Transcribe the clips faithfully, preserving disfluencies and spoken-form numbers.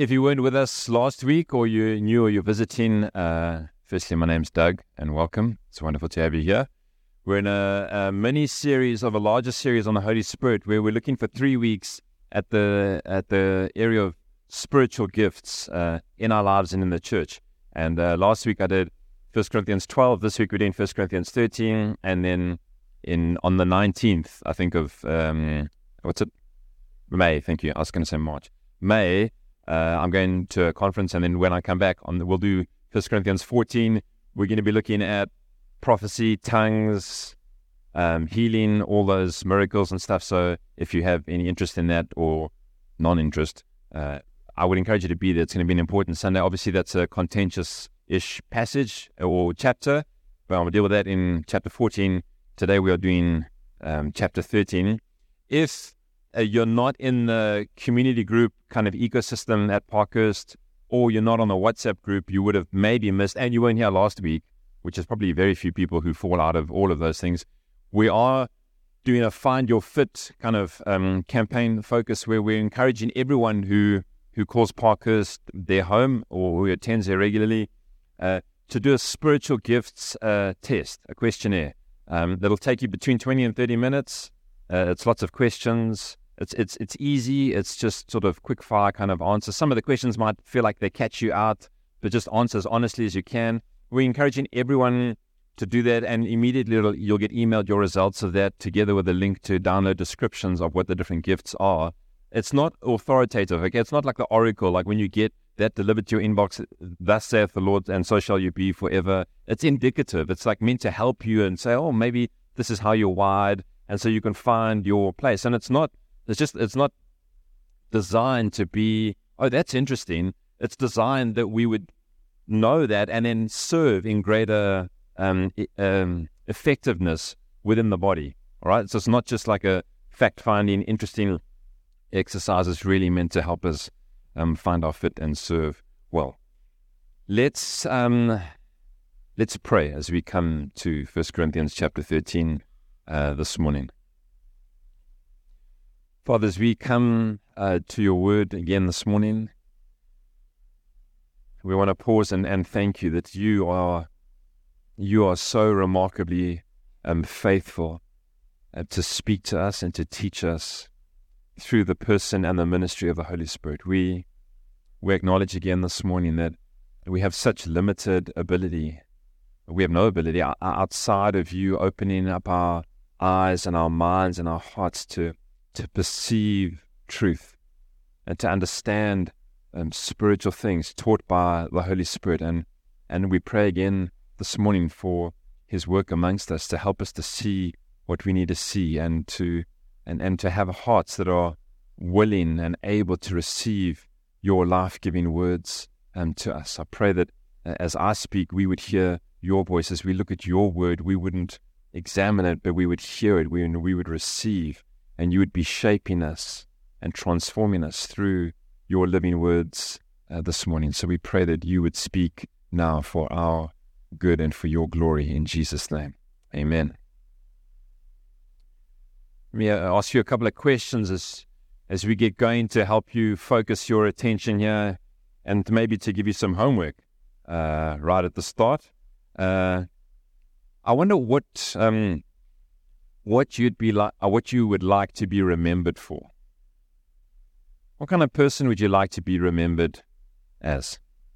if you weren't with us last week, or you're new or you're visiting, uh, firstly, my name's Doug, and welcome. It's wonderful to have you here. We're in a, a mini-series of a larger series on the Holy Spirit, where we're looking for three weeks at the at the area of spiritual gifts uh, in our lives and in the church. And uh, last week I did First Corinthians twelve. This week we're doing First Corinthians thirteen. And then in on the nineteenth, I think of, um, what's it? May, thank you. I was going to say March. May, uh, I'm going to a conference, and then when I come back, on we'll do First Corinthians fourteen. We're going to be looking at prophecy, tongues, um, healing, all those miracles and stuff. So if you have any interest in that or non-interest, uh, I would encourage you to be there. It's going to be an important Sunday. Obviously, that's a contentious-ish passage or chapter, but I'm going to deal with that in chapter fourteen. Today we are doing um, chapter thirteen. If uh, you're not in the community group kind of ecosystem at Parkhurst, or you're not on the WhatsApp group, you would have maybe missed, and you weren't here last week, which is probably very few people who fall out of all of those things. We are doing a Find Your Fit kind of um, campaign focus, where we're encouraging everyone who, who calls Parkhurst their home or who attends there regularly uh, to do a spiritual gifts uh, test, a questionnaire. Um, that'll take you between twenty and thirty minutes. Uh, it's lots of questions. It's it's it's easy. It's just sort of quick fire kind of answers. Some of the questions might feel like they catch you out, but just answer as honestly as you can. We're encouraging everyone to do that, and immediately it'll, you'll get emailed your results of that, together with a link to download descriptions of what the different gifts are. It's not authoritative, okay? It's not like the oracle, like when you get that delivered to your inbox, thus saith the Lord, and so shall you be forever. It's indicative. It's like meant to help you and say, oh, maybe this is how you're wired, and so you can find your place. And it's not, it's just, it's not designed to be, oh, that's interesting. It's designed that we would know that and then serve in greater um, um, effectiveness within the body. All right, so it's not just like a fact-finding, interesting exercise. It's really meant to help us um, find our fit and serve well. Let's um, let's pray as we come to First Corinthians chapter thirteen uh, this morning. Father, as we come uh, to your word again this morning, we want to pause and, and thank you that you are you are so remarkably um, faithful uh, to speak to us and to teach us through the person and the ministry of the Holy Spirit. We we acknowledge again this morning that we have such limited ability. We have no ability outside of you opening up our eyes and our minds and our hearts to to perceive truth and to understand Um, spiritual things taught by the Holy Spirit. And and we pray again this morning for his work amongst us to help us to see what we need to see, and to and, and to have hearts that are willing and able to receive your life-giving words um, to us. I pray that uh, as I speak, we would hear your voice. As we look at your word, we wouldn't examine it, but we would hear it, we, we would receive, and you would be shaping us and transforming us through your living words uh, this morning. So we pray that you would speak now for our good and for your glory, in Jesus' name. Amen. Let me uh, ask you a couple of questions as as we get going, to help you focus your attention here, and maybe to give you some homework uh, right at the start. Uh, I wonder what um, what you'd be like, uh, what you would like to be remembered for. What kind of person would you like to be remembered as?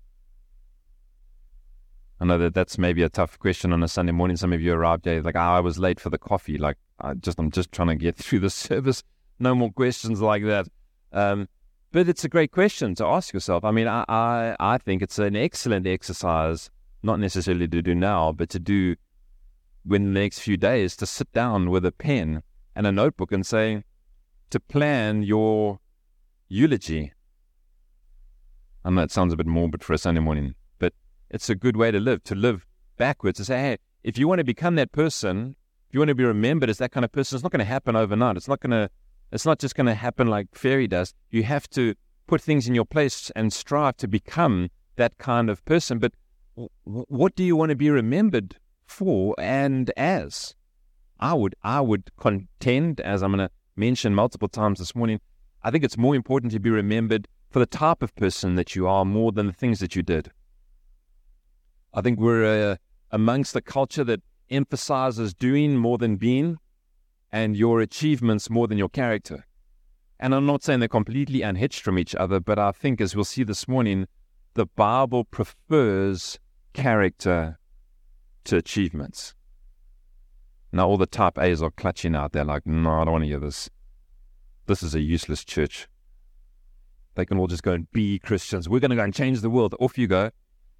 I know that that's maybe a tough question on a Sunday morning. Some of you arrived there like, oh, I was late for the coffee. Like, I just, I'm just trying to get through the service. No more questions like that. Um, but it's a great question to ask yourself. I mean, I, I, I think it's an excellent exercise, not necessarily to do now, but to do in the next few days, to sit down with a pen and a notebook and say, to plan your eulogy. I know it sounds a bit morbid for a Sunday morning, but it's a good way to live, to live backwards, to say, hey, if you want to become that person, if you want to be remembered as that kind of person, it's not going to happen overnight. It's not going to, it's not just going to happen like fairy dust. You have to put things in your place and strive to become that kind of person. But w- what do you want to be remembered for and as? I would, I would contend, as I'm going to mention multiple times this morning, I think it's more important to be remembered for the type of person that you are more than the things that you did. I think we're uh, amongst a culture that emphasizes doing more than being, and your achievements more than your character. And I'm not saying they're completely unhitched from each other, but I think, as we'll see this morning, the Bible prefers character to achievements. Now all the type A's are clutching out. They're like, no, I don't want to hear this. This is a useless church. They can all just go and be Christians. We're going to go and change the world. Off you go.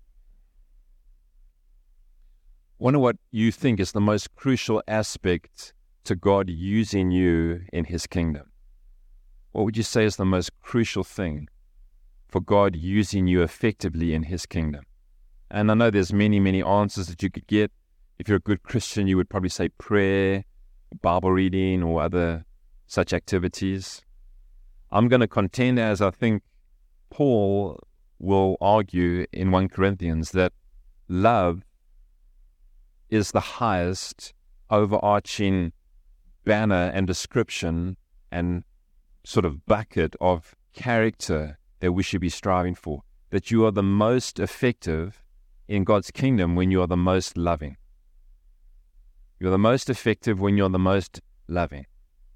Wonder what you think is the most crucial aspect to God using you in His kingdom. What would you say is the most crucial thing for God using you effectively in His kingdom? And I know there's many, many answers that you could get. If you're a good Christian, you would probably say prayer, Bible reading, or other such activities. I'm going to contend, as I think Paul will argue in First Corinthians, that love is the highest overarching banner and description and sort of bucket of character that we should be striving for. That you are the most effective in God's kingdom when you are the most loving. You're the most effective when you're the most loving.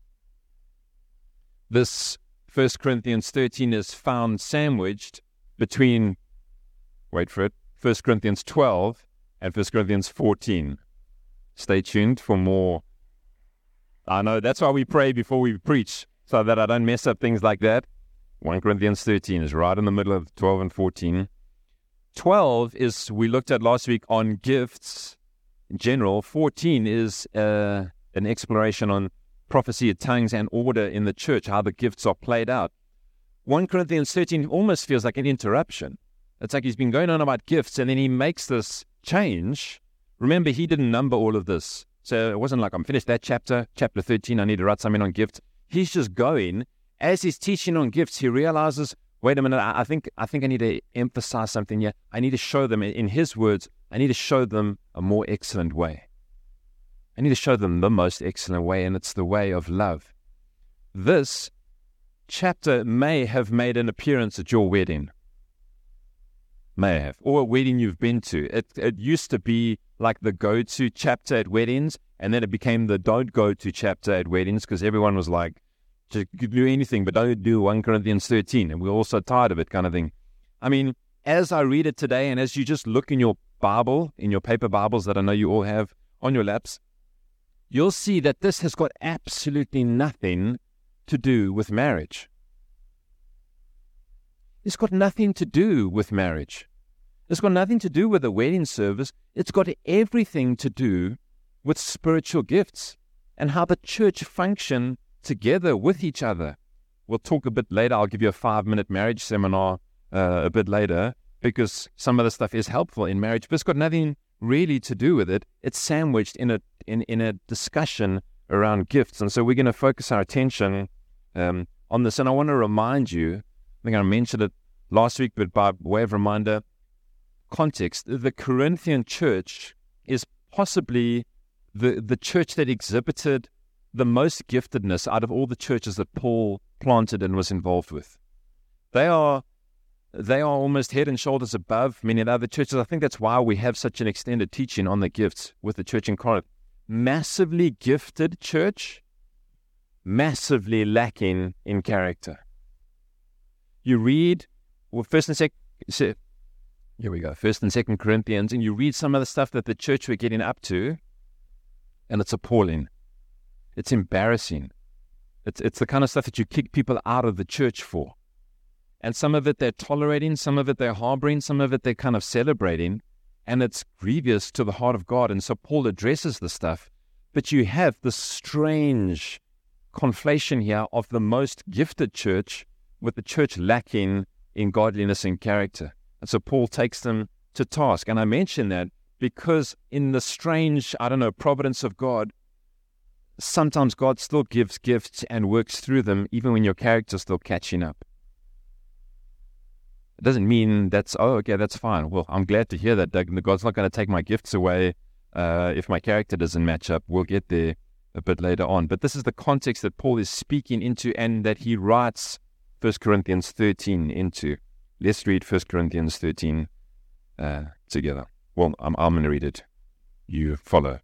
This First Corinthians thirteen is found sandwiched between, wait for it, First Corinthians twelve and First Corinthians fourteen. Stay tuned for more. I know, that's why we pray before we preach, so that I don't mess up things like that. First Corinthians thirteen is right in the middle of twelve and fourteen. twelve is, we looked at last week, on gifts in general. fourteen is uh, an exploration on prophecy of tongues and order in the church, how the gifts are played out. First Corinthians thirteen almost feels like an interruption. It's like he's been going on about gifts, and then he makes this change. Remember, he didn't number all of this. So it wasn't like, I'm finished that chapter, chapter thirteen, I need to write something on gifts. He's just going. As he's teaching on gifts, he realizes, wait a minute, I think I think I need to emphasize something here. I need to show them, in his words, I need to show them a more excellent way. I need to show them the most excellent way, and it's the way of love. This chapter may have made an appearance at your wedding. May have. Or a wedding you've been to. It, it used to be like the go-to chapter at weddings, and then it became the don't go-to chapter at weddings, because everyone was like, just do anything, but don't do First Corinthians thirteen, and we're all so tired of it, kind of thing. I mean, as I read it today, and as you just look in your Bible, in your paper Bibles that I know you all have on your laps, you'll see that this has got absolutely nothing to do with marriage. It's got nothing to do with marriage. It's got nothing to do with a wedding service. It's got everything to do with spiritual gifts and how the church function together with each other. We'll talk a bit later. I'll give you a five-minute marriage seminar uh, a bit later, because some of the stuff is helpful in marriage, but it's got nothing really to do with it. It's sandwiched in a in, in a discussion around gifts. And so we're going to focus our attention um, on this. And I want to remind you, I think I mentioned it last week, but by way of reminder, context, the Corinthian church is possibly the, the church that exhibited the most giftedness out of all the churches that Paul planted and was involved with. They are They are almost head and shoulders above many of the other churches. I think that's why we have such an extended teaching on the gifts with the church in Corinth. Massively gifted church, massively lacking in character. You read, well, First and Second, here we go, First and Second Corinthians, and you read some of the stuff that the church were getting up to, and it's appalling. It's embarrassing. It's it's the kind of stuff that you kick people out of the church for. And some of it they're tolerating, some of it they're harboring, some of it they're kind of celebrating, and it's grievous to the heart of God. And so Paul addresses the stuff, but you have this strange conflation here of the most gifted church with the church lacking in godliness and character. And so Paul takes them to task. And I mention that because in the strange, I don't know, providence of God, sometimes God still gives gifts and works through them, even when your character's still catching up. It doesn't mean that's, oh, okay, that's fine. Well, I'm glad to hear that, Doug. God's not going to take my gifts away uh, if my character doesn't match up. We'll get there a bit later on. But this is the context that Paul is speaking into and that he writes First Corinthians thirteen into. Let's read First Corinthians thirteen uh, together. Well, I'm, I'm going to read it. You follow.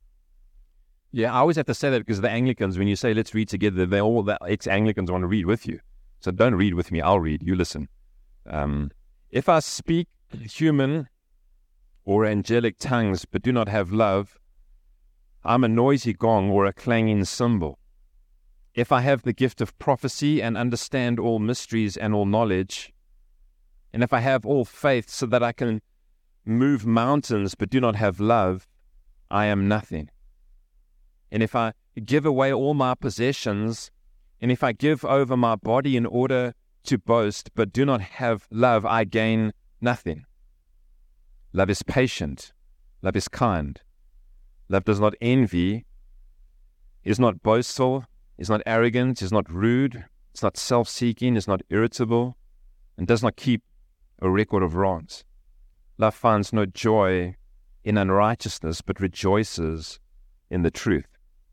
Yeah, I always have to say that because the Anglicans, when you say let's read together, they all the ex-Anglicans want to read with you. So don't read with me. I'll read. You listen. Um, if I speak human or angelic tongues but do not have love, I'm a noisy gong or a clanging cymbal. If I have the gift of prophecy and understand all mysteries and all knowledge, and if I have all faith so that I can move mountains but do not have love, I am nothing. And if I give away all my possessions, and if I give over my body in order to boast but do not have love, I gain nothing. Love is patient. Love is kind. Love does not envy, is not boastful, is not arrogant, is not rude, is not self-seeking, is not irritable, and does not keep a record of wrongs. Love finds no joy in unrighteousness, but rejoices in the truth.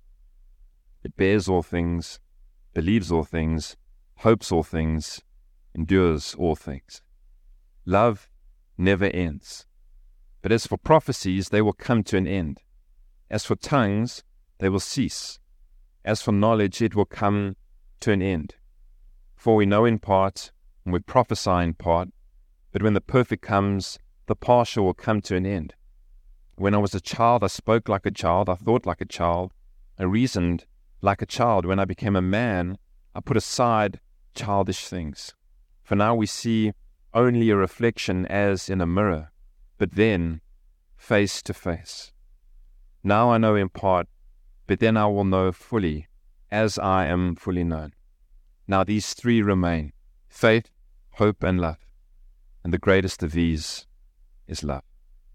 It bears all things, believes all things, hopes all things, endures all things. Love never ends. But as for prophecies, they will come to an end. As for tongues, they will cease. As for knowledge, it will come to an end. For we know in part, and we prophesy in part, but when the perfect comes, the partial will come to an end. When I was a child, I spoke like a child, I thought like a child, I reasoned like a child. When I became a man, I put aside childish things. For now we see only a reflection as in a mirror, but then face to face. Now I know in part, but then I will know fully, as I am fully known. Now these three remain, faith, hope, and love. And the greatest of these is love.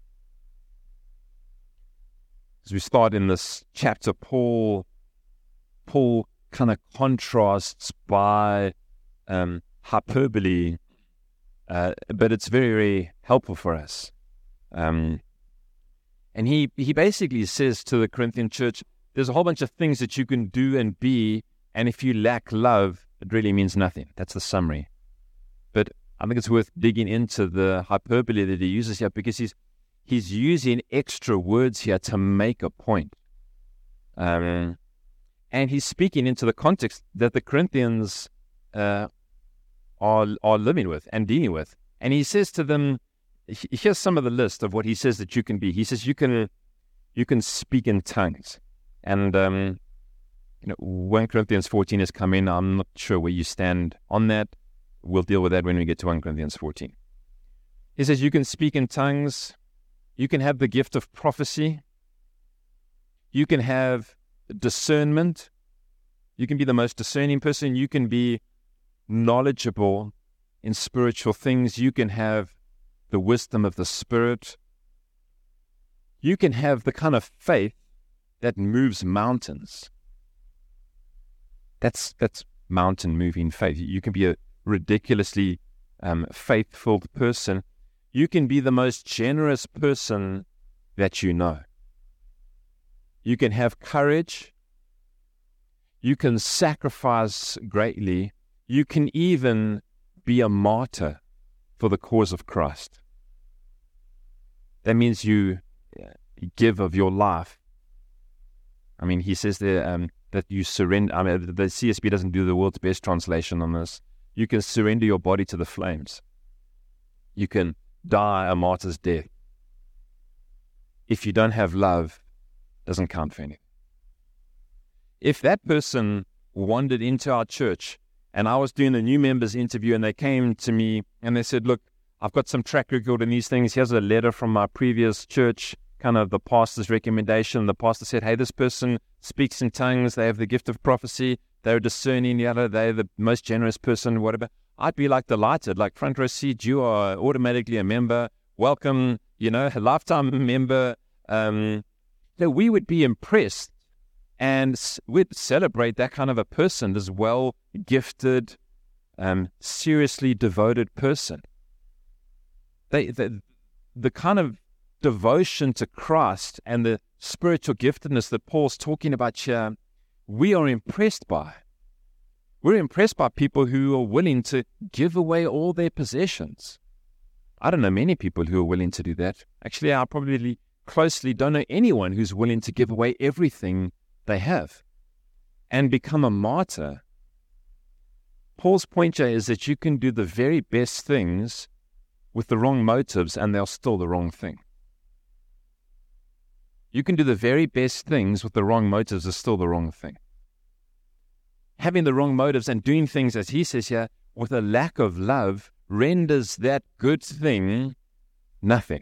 As we start in this chapter, Paul, Paul kind of contrasts by um, hyperbole, uh, but it's very, very helpful for us. Um, and he, he basically says to the Corinthian church, there's a whole bunch of things that you can do and be, and if you lack love, it really means nothing. That's the summary. But I think it's worth digging into the hyperbole that he uses here, because he's he's using extra words here to make a point. Um, and he's speaking into the context that the Corinthians uh, are are living with and dealing with. And he says to them, here's some of the list of what he says that you can be. He says you can you can speak in tongues. And um, you know, First Corinthians fourteen has come in. I'm not sure where you stand on that. We'll deal with that when we get to First Corinthians fourteen. He says you can speak in tongues. You can have the gift of prophecy. You can have discernment. You can be the most discerning person. You can be knowledgeable in spiritual things. You can have the wisdom of the Spirit. You can have the kind of faith that moves mountains. That's that's mountain-moving faith. You can be a ridiculously um, faithful person. You can be the most generous person that you know. You can have courage. You can sacrifice greatly. You can even be a martyr for the cause of Christ. That means you give of your life. I mean, he says there um, that you surrender. I mean, the C S B doesn't do the world's best translation on this. You can surrender your body to the flames. You can die a martyr's death. If you don't have love, it doesn't count for anything. If that person wandered into our church and I was doing a new members interview and they came to me and they said, look, I've got some track record in these things. Here's a letter from my previous church, kind of the pastor's recommendation. The pastor said, hey, this person speaks in tongues. They have the gift of prophecy. They're discerning, the other, they're the most generous person, whatever. I'd be like delighted, like front row seat. You are automatically a member. Welcome, you know, a lifetime member. Um, so we would be impressed and we'd celebrate that kind of a person, this well-gifted, um, seriously devoted person. They, the, the kind of devotion to Christ and the spiritual giftedness that Paul's talking about here, we are impressed by. We're impressed by people who are willing to give away all their possessions. I don't know many people who are willing to do that. Actually, I probably closely don't know anyone who's willing to give away everything they have and become a martyr. Paul's point here is that you can do the very best things with the wrong motives and they're still the wrong thing. You can do the very best things with the wrong motives is still the wrong thing. Having the wrong motives and doing things, as he says here, with a lack of love renders that good thing nothing.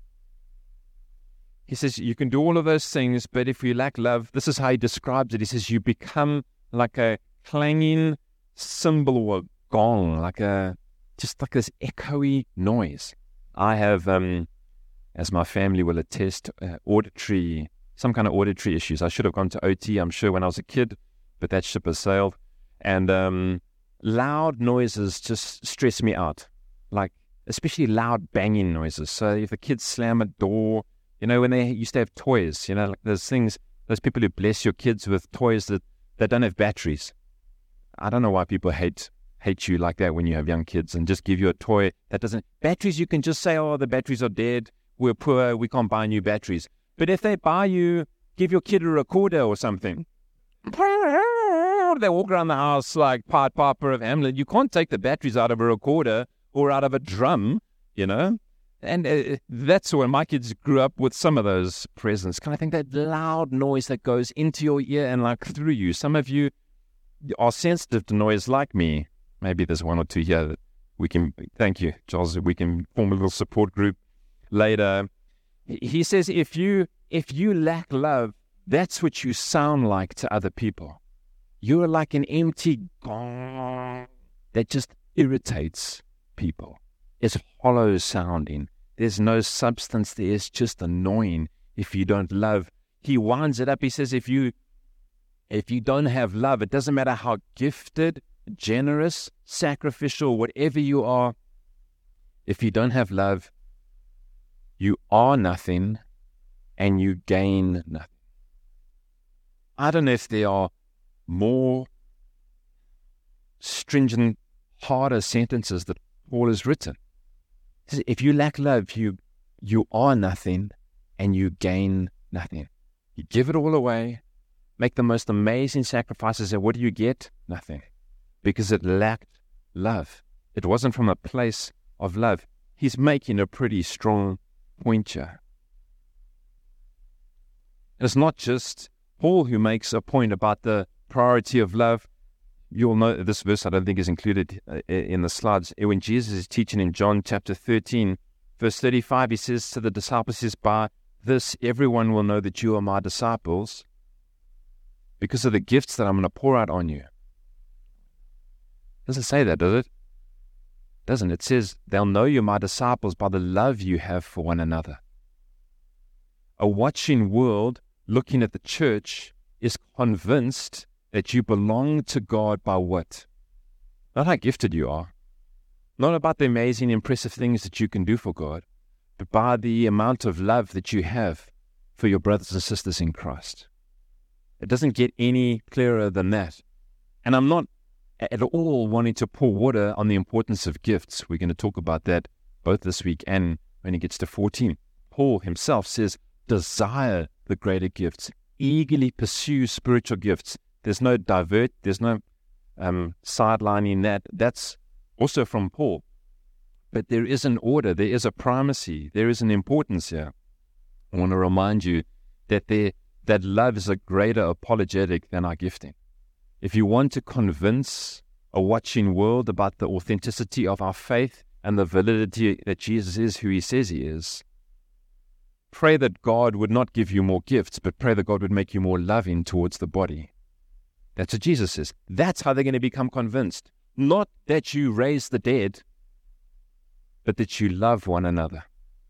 He says you can do all of those things, but if you lack love, this is how he describes it. He says you become like a clanging cymbal or gong, like a just like this echoey noise. I have, um, as my family will attest, uh, auditory, some kind of auditory issues. I should have gone to O T, I'm sure, when I was a kid, but that ship has sailed. And um, loud noises just stress me out, like especially loud banging noises. So if the kids slam a door, you know, when they used to have toys, you know, like those things, those people who bless your kids with toys that, that don't have batteries. I don't know why people hate hate you like that when you have young kids and just give you a toy that doesn't... Batteries, you can just say, oh, the batteries are dead, we're poor, we can't buy new batteries. But if they buy you, give your kid a recorder or something, they walk around the house like Pied Piper of Hamlet. You can't take the batteries out of a recorder or out of a drum, you know? And uh, that's when my kids grew up with some of those presents. Kind of think that loud noise that goes into your ear and like through you. Some of you are sensitive to noise like me. Maybe there's one or two here that we can, thank you, Charles, we can form a little support group later. He says if you if you lack love, that's what you sound like to other people. You're like an empty gong that just irritates people. It's hollow sounding. There's no substance there. It's just annoying if you don't love. He winds it up. He says if you if you don't have love, it doesn't matter how gifted, generous, sacrificial, whatever you are, if you don't have love, you are nothing and you gain nothing. I don't know if there are more stringent, harder sentences that Paul has written. He says, if you lack love, you you are nothing and you gain nothing. You give it all away, make the most amazing sacrifices, and what do you get? Nothing. Because it lacked love. It wasn't from a place of love. He's making a pretty strong point here. It's not just Paul who makes a point about the priority of love. You'll know this verse I don't think is included in the slides. When Jesus is teaching in John chapter thirteen, verse thirty-five, he says to the disciples, he says, by this everyone will know that you are my disciples because of the gifts that I'm going to pour out on you. Doesn't say that, does it? Doesn't. It says they'll know you're my disciples by the love you have for one another. A watching world looking at the church is convinced that you belong to God by what? Not how gifted you are. Not about the amazing, impressive things that you can do for God, but by the amount of love that you have for your brothers and sisters in Christ. It doesn't get any clearer than that. And I'm not at all wanting to pour water on the importance of gifts. We're going to talk about that both this week and when he gets to fourteen. Paul himself says, desire the greater gifts, eagerly pursue spiritual gifts. There's no divert, there's no um, sidelining that. That's also from Paul. But there is an order, there is a primacy, there is an importance here. I want to remind you that there, that love is a greater apologetic than our gifting. If you want to convince a watching world about the authenticity of our faith and the validity that Jesus is who he says he is, pray that God would not give you more gifts, but pray that God would make you more loving towards the body. That's what Jesus says. That's how they're going to become convinced. Not that you raise the dead, but that you love one another.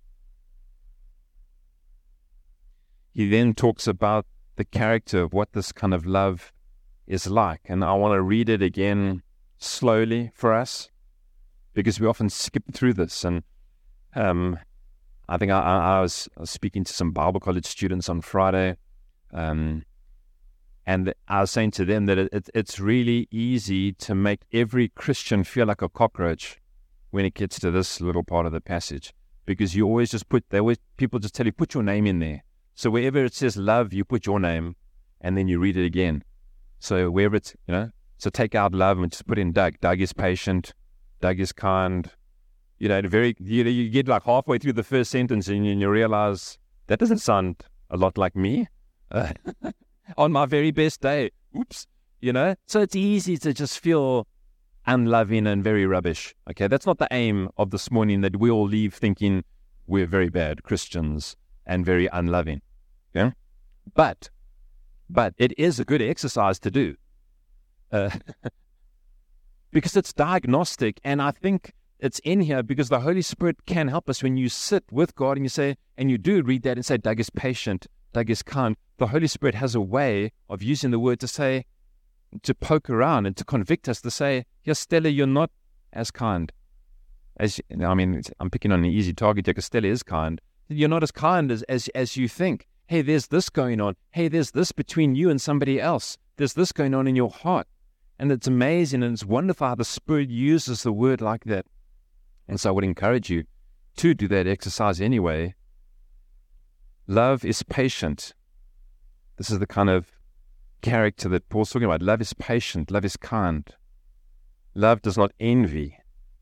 He then talks about the character of what this kind of love is like. And I want to read it again slowly for us, because we often skip through this. And um, I think I, I, was, I was speaking to some Bible college students on Friday, um, And I was saying to them that it, it, it's really easy to make every Christian feel like a cockroach when it gets to this little part of the passage, because you always just put, they always, people just tell you, put your name in there. So wherever it says love, you put your name, and then you read it again. So wherever it's, you know, so take out love and just put in Doug. Doug is patient. Doug is kind. You know, very, you know, you get like halfway through the first sentence and you, you realize that doesn't sound a lot like me. Uh, on my very best day. Oops. You know, so it's easy to just feel unloving and very rubbish. Okay, that's not the aim of this morning, that we all leave thinking we're very bad Christians and very unloving. Yeah, but but it is a good exercise to do, uh, because it's diagnostic, and I think it's in here because the Holy Spirit can help us when you sit with God and you say, and you do read that and say, Doug is patient, Doug is kind. The Holy Spirit has a way of using the word to say, to poke around and to convict us, to say, yes, Stella, you're not as kind as, I mean, I'm picking on an easy target because Stella is kind. You're not as kind as, as, as you think. Hey, there's this going on. Hey, there's this between you and somebody else. There's this going on in your heart. And it's amazing and it's wonderful how the Spirit uses the word like that. And so I would encourage you to do that exercise anyway. Love is patient. This is the kind of character that Paul's talking about. Love is patient. Love is kind. Love does not envy.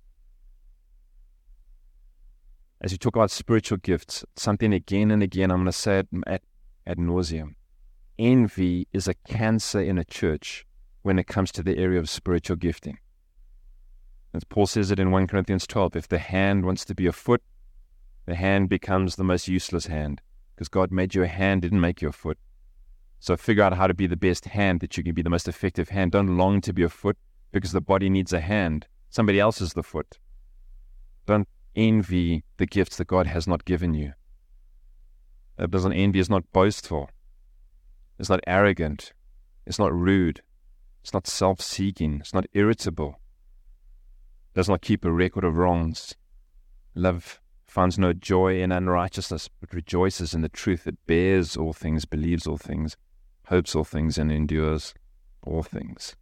As you talk about spiritual gifts, something again and again, I'm going to say it ad, ad nauseum. Envy is a cancer in a church when it comes to the area of spiritual gifting. As Paul says it in First Corinthians twelve, if the hand wants to be a foot, the hand becomes the most useless hand, because God made you a hand, didn't make you a foot. So figure out how to be the best hand that you can be, the most effective hand. Don't long to be a foot, because the body needs a hand. Somebody else is the foot. Don't envy the gifts that God has not given you. That doesn't envy is not boastful. It's not arrogant. It's not rude. It's not self-seeking. It's not irritable. It does not keep a record of wrongs. Love finds no joy in unrighteousness, but rejoices in the truth. It bears all things, believes all things, hopes all things, and endures all things.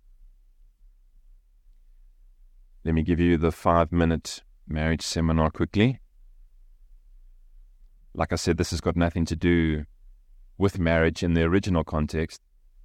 Let me give you the five-minute marriage seminar quickly. Like I said, this has got nothing to do with marriage in the original context,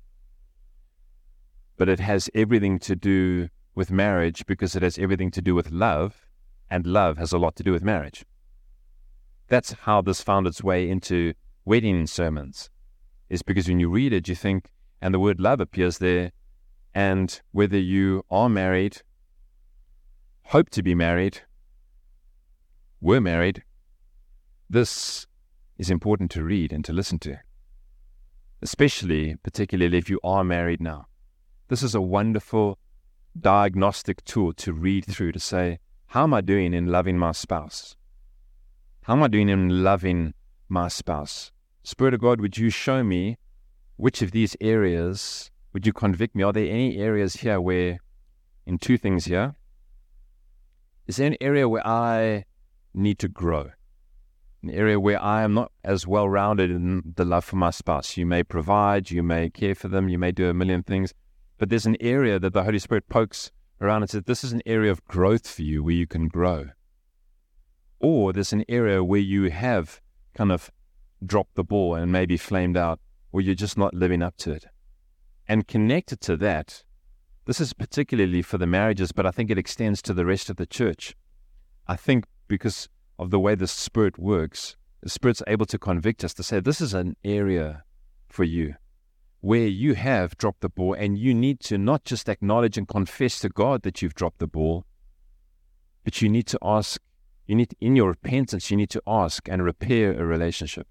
but it has everything to do with marriage because it has everything to do with love, and love has a lot to do with marriage. That's how this found its way into wedding sermons, is because when you read it, you think, and the word love appears there, and whether you are married, hope to be married, were married, this is important to read and to listen to, especially, particularly if you are married now. This is a wonderful diagnostic tool to read through to say, how am I doing in loving my spouse? How am I doing in loving my spouse? Spirit of God, would you show me which of these areas, would you convict me? Are there any areas here where, in two things here, is there an area where I need to grow? An area where I am not as well-rounded in the love for my spouse. You may provide, you may care for them, you may do a million things, but there's an area that the Holy Spirit pokes around and says, this is an area of growth for you where you can grow. Or there's an area where you have kind of dropped the ball and maybe flamed out, or you're just not living up to it. And connected to that, this is particularly for the marriages, but I think it extends to the rest of the church. I think because of the way the Spirit works, the Spirit's able to convict us to say, this is an area for you where you have dropped the ball, and you need to not just acknowledge and confess to God that you've dropped the ball, but you need to ask, you need, in your repentance, you need to ask and repair a relationship.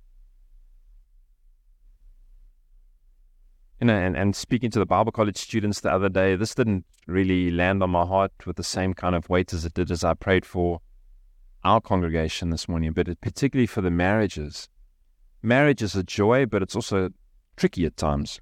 You know, and, and speaking to the Bible college students the other day, this didn't really land on my heart with the same kind of weight as it did as I prayed for our congregation this morning, but it, particularly for the marriages. Marriage is a joy, but it's also tricky at times.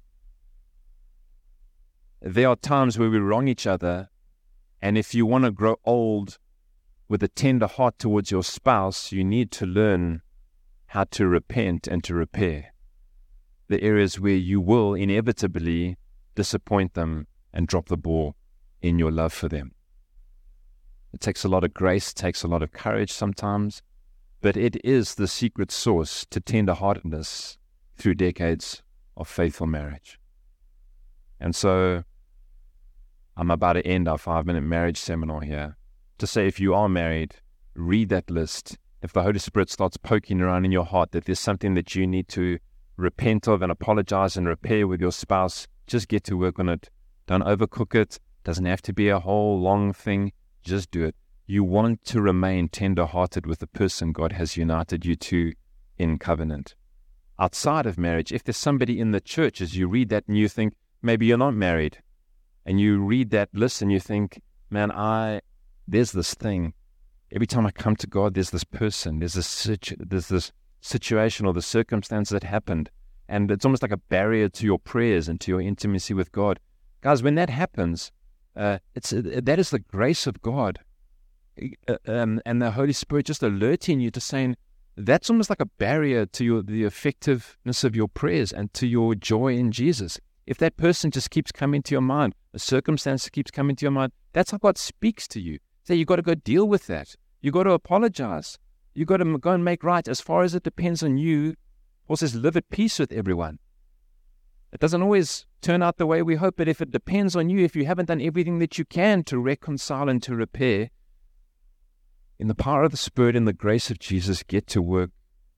There are times where we wrong each other, and if you want to grow old with a tender heart towards your spouse, you need to learn how to repent and to repair. the areas where you will inevitably disappoint them and drop the ball in your love for them. It takes a lot of grace, it takes a lot of courage sometimes, but it is the secret sauce to tenderheartedness through decades of faithful marriage. And so I'm about to end our five-minute marriage seminar here to say, if you are married, read that list. If the Holy Spirit starts poking around in your heart that there's something that you need to repent of and apologize and repair with your spouse, just get to work on it. Don't overcook it. Doesn't have to be a whole long thing. Just do it. You want to remain tender-hearted with the person God has united you to in covenant. Outside of marriage, if there's somebody in the church, as you read that and you think, maybe you're not married, and you read that list and you think, man, I, there's this thing. Every time I come to God, there's this person, there's this, situ- there's this situation or the circumstance that happened, and it's almost like a barrier to your prayers and to your intimacy with God. Guys, when that happens, uh, it's uh, that is the grace of God, uh, um, and the Holy Spirit just alerting you to saying, that's almost like a barrier to your, the effectiveness of your prayers and to your joy in Jesus. If that person just keeps coming to your mind, a circumstance keeps coming to your mind, that's how God speaks to you. So you've got to go deal with that. You've got to apologize. You've got to go and make right. As far as it depends on you, Paul says, live at peace with everyone. It doesn't always turn out the way we hope, but if it depends on you, if you haven't done everything that you can to reconcile and to repair, in the power of the Spirit and the grace of Jesus, get to work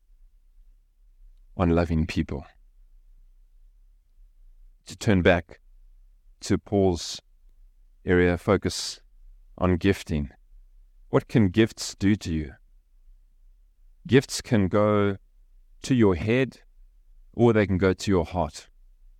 on loving people. To turn back to Paul's area of focus on gifting. What can gifts do to you? Gifts can go to your head or they can go to your heart.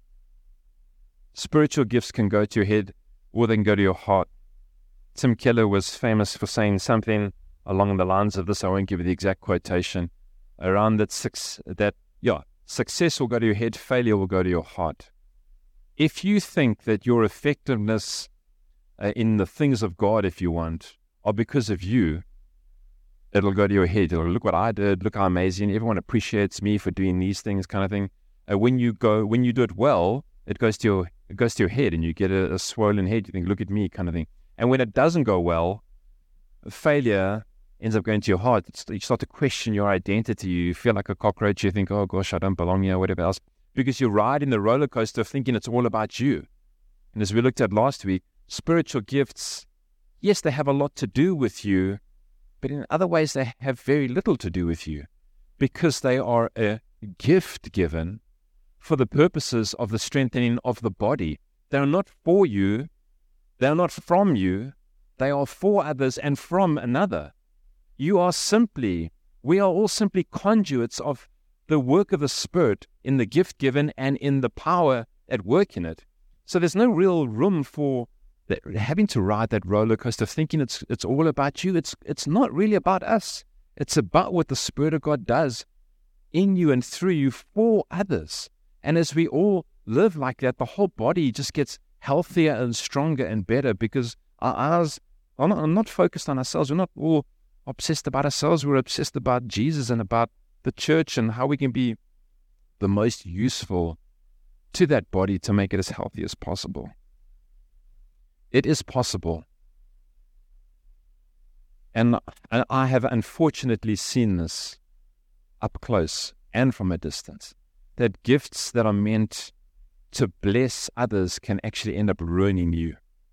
Spiritual gifts can go to your head or they can go to your heart. Tim Keller was famous for saying something along the lines of this. I won't give you the exact quotation. Around that, six, that yeah, success will go to your head, failure will go to your heart. If you think that your effectiveness uh, in the things of God, if you want, are because of you, it'll go to your head. It'll, look what I did, look how amazing, everyone appreciates me for doing these things, kind of thing. Uh, when you go, when you do it well, it goes to your, it goes to your head and you get a, a swollen head. You think, look at me, kind of thing. And when it doesn't go well, failure ends up going to your heart. It's, you start to question your identity. You feel like a cockroach. You think, oh gosh, I don't belong here, whatever else. Because you're riding the roller coaster of thinking it's all about you. And as we looked at last week, spiritual gifts, yes, they have a lot to do with you, but in other ways they have very little to do with you because they are a gift given for the purposes of the strengthening of the body. They are not for you. They are not from you. They are for others and from another. You are simply, we are all simply conduits of the work of the Spirit in the gift given and in the power at work in it. So there's no real room for that, having to ride that roller coaster, thinking it's it's all about you. It's it's not really about us. It's about what the Spirit of God does in you and through you for others. And as we all live like that, the whole body just gets healthier and stronger and better because our eyes are not, are not focused on ourselves. We're not all obsessed about ourselves. We're obsessed about Jesus and about the church and how we can be the most useful to that body to make it as healthy as possible. It is possible. And I have unfortunately seen this up close and from a distance, that gifts that are meant to bless others can actually end up ruining you.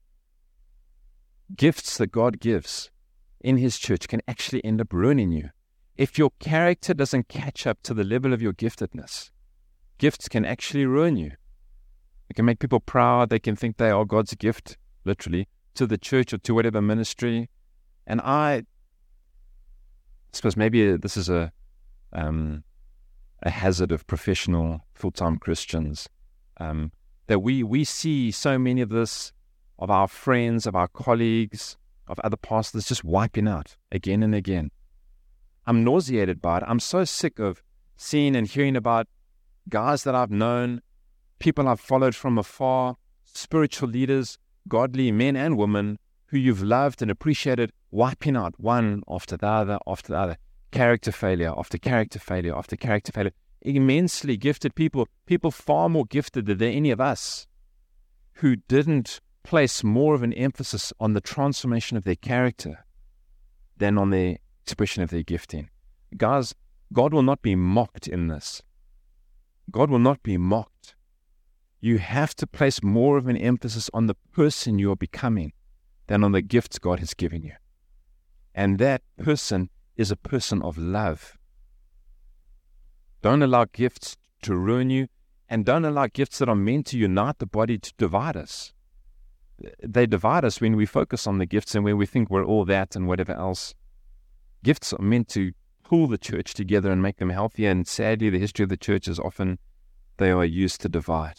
Gifts that God gives in His church can actually end up ruining you. If your character doesn't catch up to the level of your giftedness, gifts can actually ruin you. They can make people proud. They can think they are God's gift, literally, to the church or to whatever ministry. And I suppose maybe this is a um, a hazard of professional full-time Christians, um, that we, we see so many of this, of our friends, of our colleagues, of other pastors just wiping out again and again. I'm nauseated by it. I'm so sick of seeing and hearing about guys that I've known, people I've followed from afar, spiritual leaders, godly men and women who you've loved and appreciated, wiping out one after the other after the other. Character failure after character failure after character failure. immensely gifted people, people far more gifted than any of us, who didn't place more of an emphasis on the transformation of their character than on the expression of their gifting. Guys, God will not be mocked in this. God will not be mocked. You have to place more of an emphasis on the person you are becoming than on the gifts God has given you. And that person is a person of love. Don't allow gifts to ruin you, and don't allow gifts that are meant to unite the body to divide us. They divide us when we focus on the gifts and when we think we're all that and whatever else. Gifts are meant to pull the church together and make them healthier, and sadly the history of the church is often they are used to divide.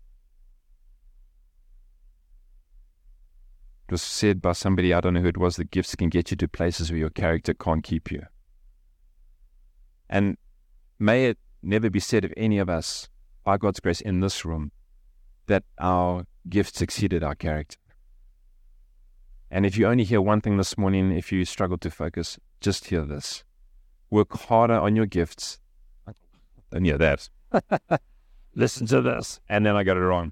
It was said by somebody, I don't know who it was, that gifts can get you to places where your character can't keep you. And may it never be said of any of us, by God's grace in this room, that our gifts exceeded our character. And if you only hear one thing this morning, if you struggle to focus, just hear this. Work harder on your gifts. Don't hear that. Listen to this. And then I got it wrong.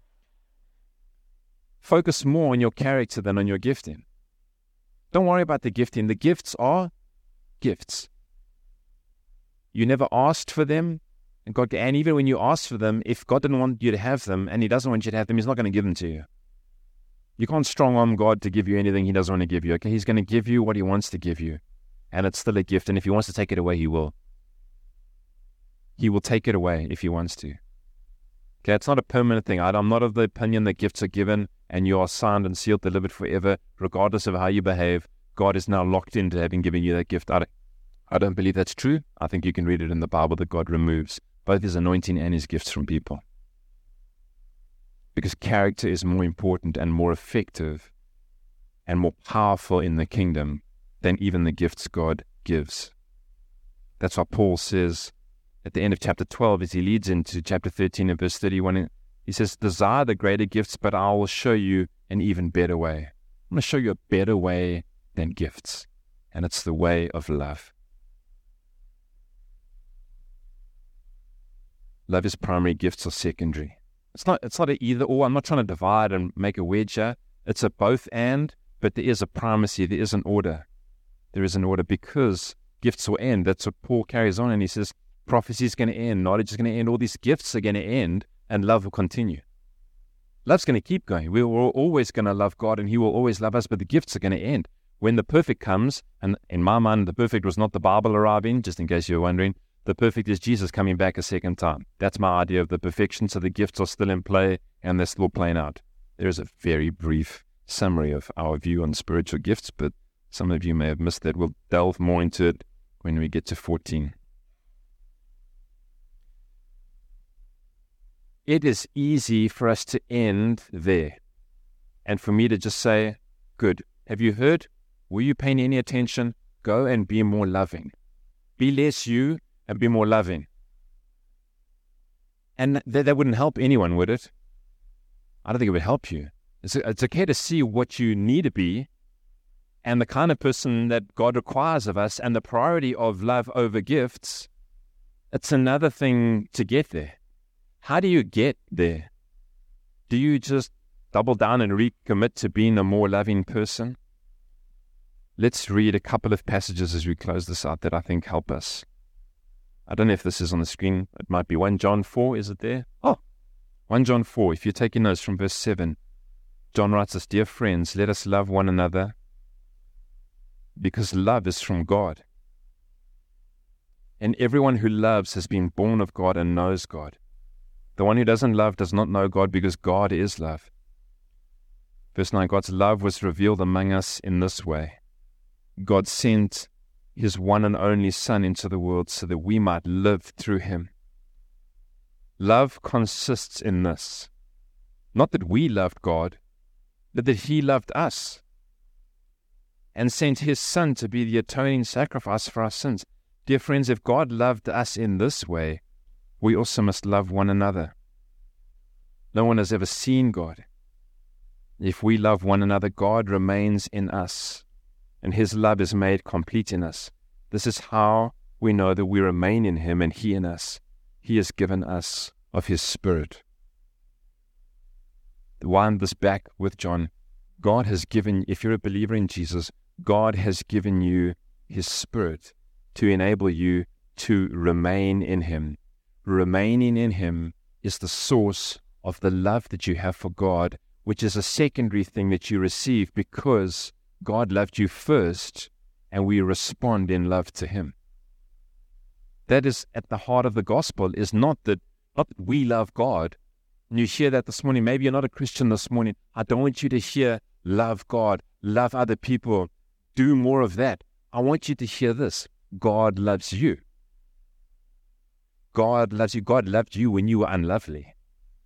Focus more on your character than on your gifting. Don't worry about the gifting. The gifts are gifts. You never asked for them. And God, and even when you ask for them, if God didn't want you to have them and He doesn't want you to have them, He's not going to give them to you. You can't strong arm God to give you anything He doesn't want to give you. Okay, He's going to give you what He wants to give you. And it's still a gift. And if He wants to take it away, He will. He will take it away if He wants to. Okay, it's not a permanent thing. I'm not of the opinion that gifts are given and you are signed and sealed, delivered forever, regardless of how you behave. God is now locked into having given you that gift. I don't, I don't believe that's true. I think you can read it in the Bible that God removes both His anointing and His gifts from people. Because character is more important and more effective and more powerful in the kingdom than even the gifts God gives. That's why Paul says at the end of chapter twelve, as he leads into chapter thirteen and verse thirty-one, he says, desire the greater gifts, but I will show you an even better way. I'm going to show you a better way than gifts, and it's the way of love. Love is primary, gifts are secondary. It's not It's not an either or. I'm not trying to divide and make a wedge here. It's a both and, but there is a primacy, there is an order. There is an order because gifts will end. That's what Paul carries on, and he says, prophecy is going to end, knowledge is going to end, all these gifts are going to end, and love will continue. Love's going to keep going. We're always going to love God, and He will always love us, but the gifts are going to end. When the perfect comes, and in my mind, the perfect was not the Bible arriving, just in case you were wondering, the perfect is Jesus coming back a second time. That's my idea of the perfection, so the gifts are still in play, and they're still playing out. There is a very brief summary of our view on spiritual gifts, but some of you may have missed that. We'll delve more into it when we get to fourteen. It is easy for us to end there and for me to just say, good, have you heard? Were you paying any attention? Go and be more loving. Be less you and be more loving. And th- that wouldn't help anyone, would it? I don't think it would help you. It's, it's okay to see what you need to be and the kind of person that God requires of us and the priority of love over gifts. It's another thing to get there. How do you get there? Do you just double down and recommit to being a more loving person? Let's read a couple of passages as we close this out that I think help us. I don't know if this is on the screen. It might be First John four. Is it there? Oh, First John four. If you're taking notes from verse seven, John writes this, dear friends, let us love one another because love is from God. And everyone who loves has been born of God and knows God. The one who doesn't love does not know God because God is love. Verse nine, God's love was revealed among us in this way. God sent His one and only Son into the world so that we might live through Him. Love consists in this, not that we loved God, but that He loved us and sent His Son to be the atoning sacrifice for our sins. Dear friends, if God loved us in this way, we also must love one another. No one has ever seen God. If we love one another, God remains in us, and His love is made complete in us. This is how we know that we remain in Him and He in us. He has given us of His Spirit. Wind this back with John. God has given, if you're a believer in Jesus, God has given you His Spirit to enable you to remain in Him. Remaining in Him is the source of the love that you have for God, which is a secondary thing that you receive because God loved you first, and we respond in love to Him. That is at the heart of the gospel, is not that, not that we love God. And you hear that this morning. Maybe you're not a Christian this morning. I don't want you to hear love God, love other people, do more of that. I want you to hear this. God loves you. God loves you. God loved you when you were unlovely.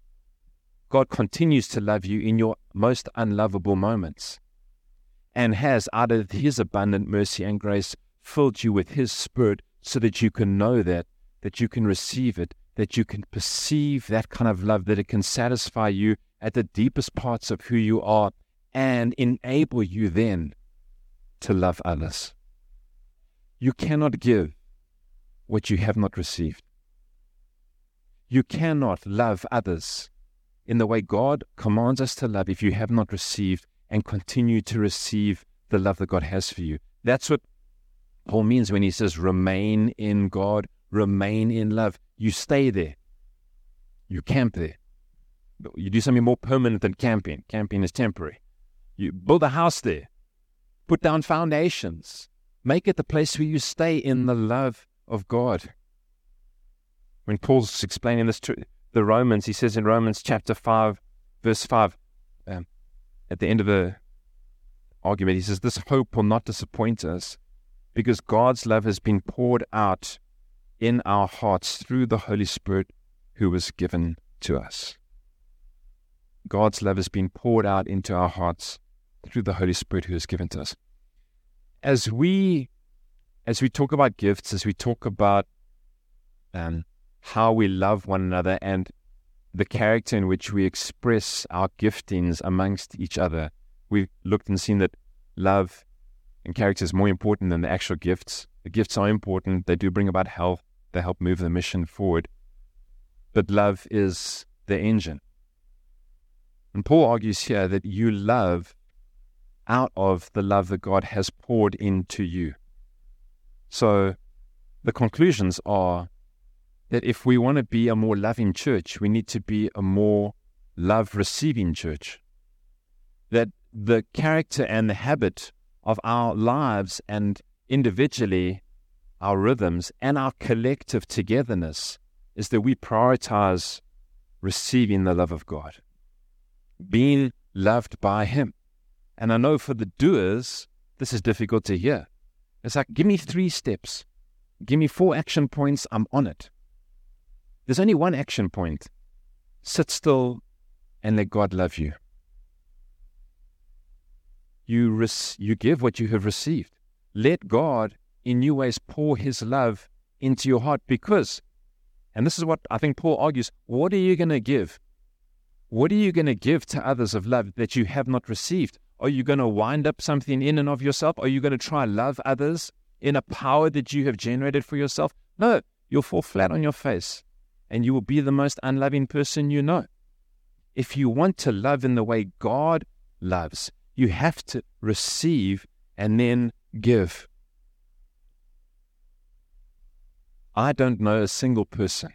God continues to love you in your most unlovable moments, and has, out of His abundant mercy and grace, filled you with His Spirit so that you can know that, that you can receive it, that you can perceive that kind of love, that it can satisfy you at the deepest parts of who you are and enable you then to love others. You cannot give what you have not received. You cannot love others in the way God commands us to love if you have not received and continue to receive the love that God has for you. That's what Paul means when he says remain in God, remain in love. You stay there. You camp there. You do something more permanent than camping. Camping is temporary. You build a house there. Put down foundations. Make it the place where you stay in the love of God. When Paul's explaining this to the Romans, he says in Romans chapter five, verse five, um, at the end of the argument, he says, this hope will not disappoint us because God's love has been poured out in our hearts through the Holy Spirit who was given to us. God's love has been poured out into our hearts through the Holy Spirit who is given to us. As we, as we talk about gifts, as we talk about um, how we love one another and the character in which we express our giftings amongst each other, we've looked and seen that love and character is more important than the actual gifts. The gifts are important. They do bring about health. They help move the mission forward. But love is the engine. And Paul argues here that you love out of the love that God has poured into you. So the conclusions are that if we want to be a more loving church, we need to be a more love-receiving church. That the character and the habit of our lives and individually our rhythms and our collective togetherness is that we prioritize receiving the love of God, being loved by Him. And I know for the doers, this is difficult to hear. It's like, give me three steps. Give me four action points. I'm on it. There's only one action point. Sit still and let God love you. You, res- you give what you have received. Let God in new ways pour His love into your heart because, and this is what I think Paul argues, what are you going to give? What are you going to give to others of love that you have not received? Are you going to wind up something in and of yourself? Are you going to try love others in a power that you have generated for yourself? No, you'll fall flat on your face and you will be the most unloving person you know. If you want to love in the way God loves, you have to receive and then give. I don't know a single person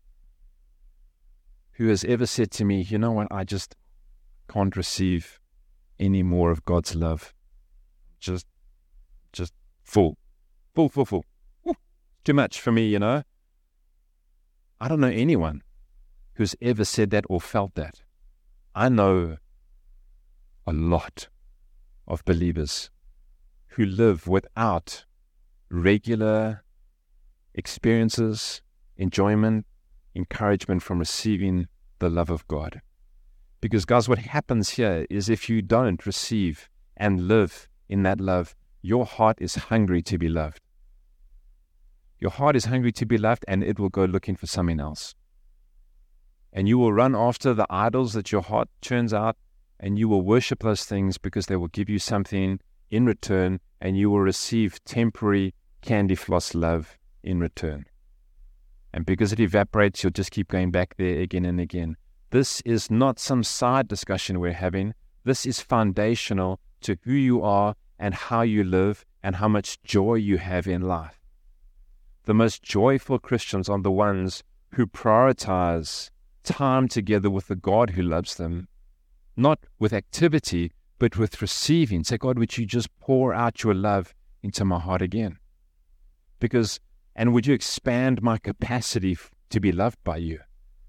who has ever said to me, you know what, I just can't receive any more of God's love. Just, just full, full, full, full. Woo, too much for me, you know. I don't know anyone who's ever said that or felt that. I know a lot of believers who live without regular experiences, enjoyment, encouragement from receiving the love of God. Because guys, what happens here is if you don't receive and live in that love, your heart is hungry to be loved. Your heart is hungry to be loved and it will go looking for something else. And you will run after the idols that your heart churns out and you will worship those things because they will give you something in return and you will receive temporary candy floss love in return. And because it evaporates, you'll just keep going back there again and again. This is not some side discussion we're having. This is foundational to who you are and how you live and how much joy you have in life. The most joyful Christians are the ones who prioritize time together with the God who loves them, not with activity, but with receiving. Say, God, would you just pour out your love into my heart again? Because, and would you expand my capacity f- to be loved by you?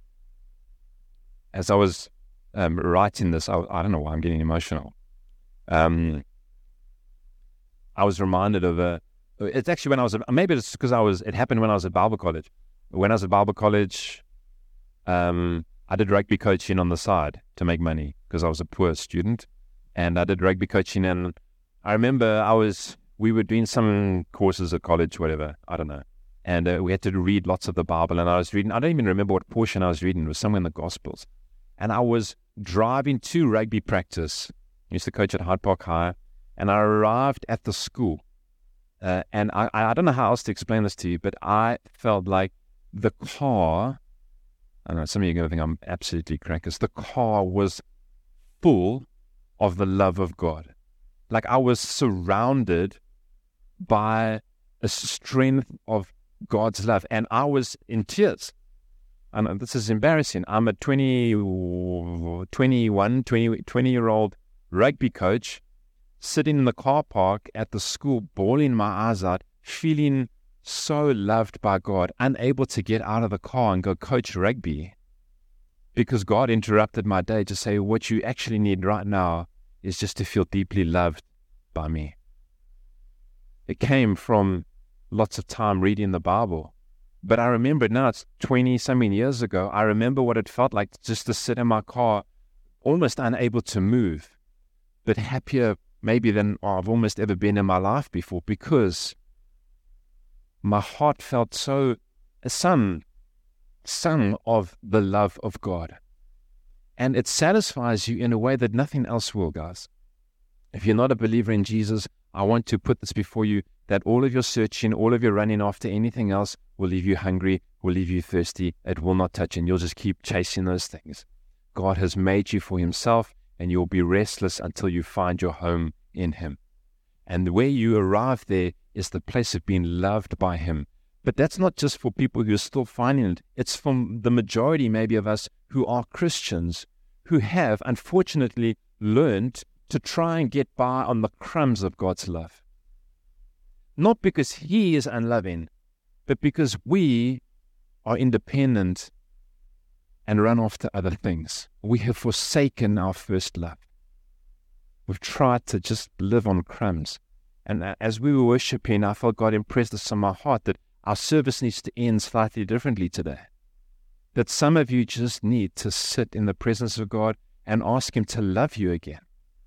As I was um, writing this, I, I don't know why I'm getting emotional. Um, I was reminded of a, it's actually when I was, maybe it's because I was, it happened when I was at Bible college. When I was at Bible college, um, I did rugby coaching on the side to make money because I was a poor student. And I did rugby coaching, and I remember I was, we were doing some courses at college, whatever, I don't know. And uh, we had to read lots of the Bible, and I was reading, I don't even remember what portion I was reading, it was somewhere in the Gospels. And I was driving to rugby practice. I used to coach at Hyde Park High, and I arrived at the school. Uh, and I, I don't know how else to explain this to you, but I felt like the car, I don't know, some of you are going to think I'm absolutely crackers, the car was full of the love of God. Like I was surrounded by a strength of God's love, and I was in tears. And this is embarrassing. I'm a twenty, twenty-one, twenty, twenty-year-old rugby coach sitting in the car park at the school, bawling my eyes out, feeling so loved by God, unable to get out of the car and go coach rugby because God interrupted my day to say, what you actually need right now is just to feel deeply loved by me. It came from lots of time reading the Bible. But I remember it now, it's twenty-something years ago. I remember what it felt like just to sit in my car, almost unable to move, but happier maybe than I've almost ever been in my life before, because my heart felt so sung, sung of the love of God. And it satisfies you in a way that nothing else will, guys. If you're not a believer in Jesus, I want to put this before you, that all of your searching, all of your running after anything else will leave you hungry, will leave you thirsty. It will not touch, and you'll just keep chasing those things. God has made you for himself, and you'll be restless until you find your home in him. And where you arrive there is the place of being loved by him. But that's not just for people who are still finding it. It's from the majority maybe of us who are Christians, who have, unfortunately, learned to try and get by on the crumbs of God's love. Not because he is unloving, but because we are independent and run after other things. We have forsaken our first love. We've tried to just live on crumbs. And as we were worshiping, I felt God impressed this on my heart that our service needs to end slightly differently today. That some of you just need to sit in the presence of God and ask him to love you again.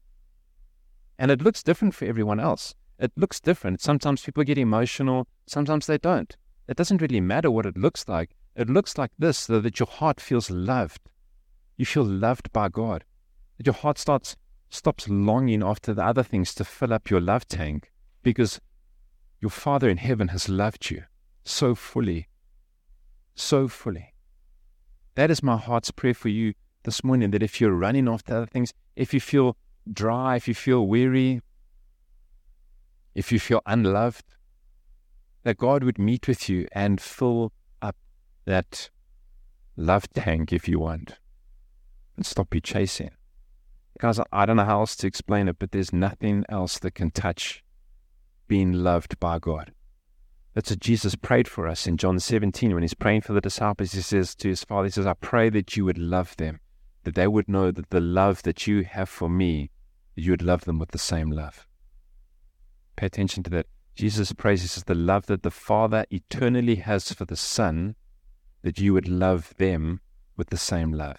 And it looks different for everyone else. It looks different. Sometimes people get emotional, sometimes they don't. It doesn't really matter what it looks like. It looks like this, so that your heart feels loved. You feel loved by God. That your heart starts stops longing after the other things to fill up your love tank, because your Father in heaven has loved you so fully, so fully. That is my heart's prayer for you this morning, that if you're running after other things, if you feel dry, if you feel weary, if you feel unloved, that God would meet with you and fill up that love tank, if you want, and stop you chasing. Guys, I don't know how else to explain it, but there's nothing else that can touch being loved by God. That's what Jesus prayed for us in John seventeen. When he's praying for the disciples, he says to his Father, he says, I pray that you would love them, that they would know that the love that you have for me, you would love them with the same love. Pay attention to that. Jesus prays, he says, the love that the Father eternally has for the Son, that you would love them with the same love.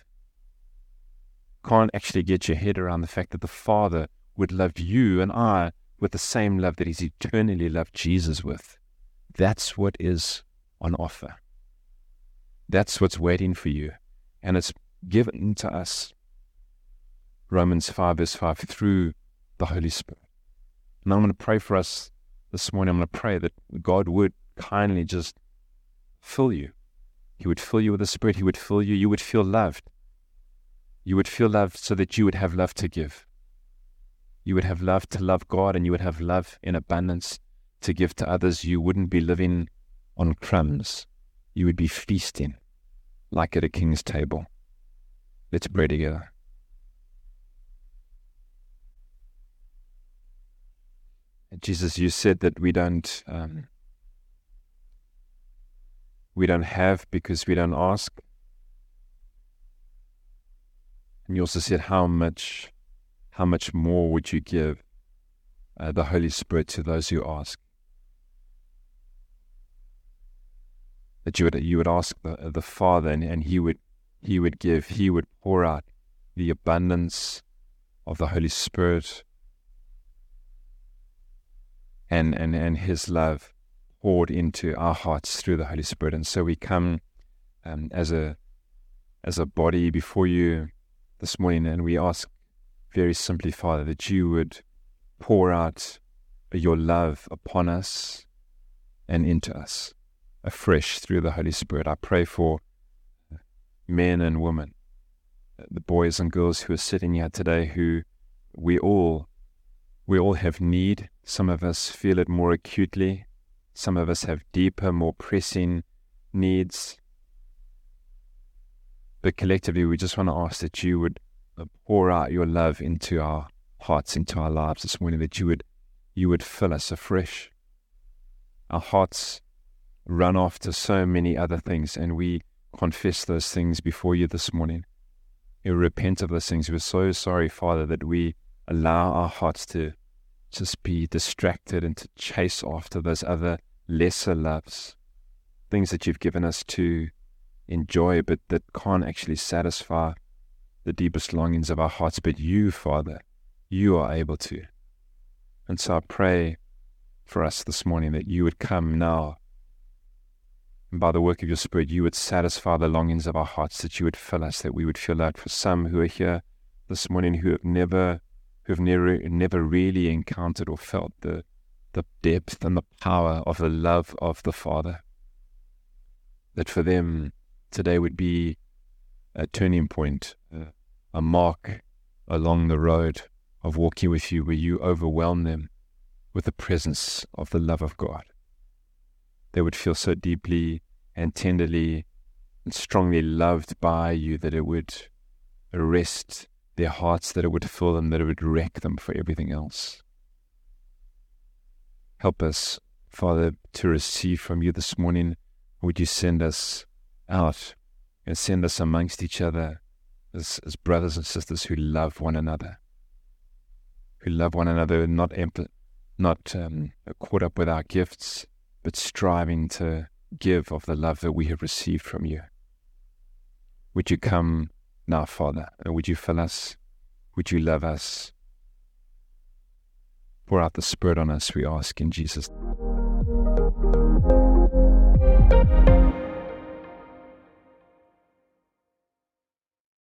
Can't actually get your head around the fact that the Father would love you and I with the same love that he's eternally loved Jesus with. That's what is on offer. That's what's waiting for you. And it's given to us, Romans five verse five, through the Holy Spirit. And I'm going to pray for us this morning. I'm going to pray that God would kindly just fill you He would fill you with the Spirit. He would fill you. You would feel loved. You would feel loved so that you would have love to give. You would have love to love God, and you would have love in abundance to give to others. You wouldn't be living on crumbs. You would be feasting like at a king's table. Let's pray together. Jesus, you said that we don't um, we don't have because we don't ask. And you also said how much how much more would you give uh, the Holy Spirit to those who ask. That you would you would ask the the Father, and, and he would he would give, he would pour out the abundance of the Holy Spirit and and, and his love poured into our hearts through the Holy Spirit. And so we come um, as a as a body before you this morning, and we ask very simply, Father, that you would pour out your love upon us and into us afresh through the Holy Spirit. I pray for men and women, the boys and girls who are sitting here today, who we all we all have need. Some of us feel it more acutely. Some of us have deeper, more pressing needs. But collectively, we just want to ask that you would pour out your love into our hearts, into our lives this morning, that you would you would fill us afresh. Our hearts run after so many other things, and we confess those things before you this morning. We repent of those things. We're so sorry, Father, that we allow our hearts to just be distracted and to chase after those other lesser loves, things that you've given us to enjoy, but that can't actually satisfy the deepest longings of our hearts. But you, Father, you are able to. And so I pray for us this morning that you would come now, and by the work of your Spirit, you would satisfy the longings of our hearts, that you would fill us, that we would fill out. For some who are here this morning who have never, who have never, never really encountered or felt the the depth and the power of the love of the Father, that for them today would be a turning point, uh, a mark along the road of walking with you, where you overwhelm them with the presence of the love of God. They would feel so deeply and tenderly and strongly loved by you that it would arrest their hearts, that it would fill them, that it would wreck them for everything else. Help us, Father, to receive from you this morning. Would you send us out and send us amongst each other as, as brothers and sisters who love one another, who love one another, not empty, not um, caught up with our gifts, but striving to give of the love that we have received from you. Would you come now, Father, and would you fill us? Would you love us? Pour out the Spirit on us, we ask in Jesus' name.